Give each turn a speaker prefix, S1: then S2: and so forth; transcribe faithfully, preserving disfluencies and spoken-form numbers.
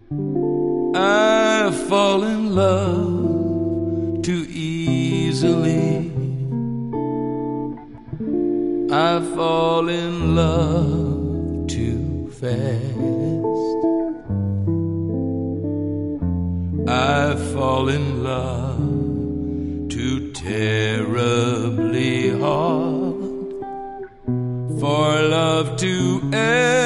S1: I fall in love too easily. I fall in love too fast. I fall in love too terribly hard for love to end.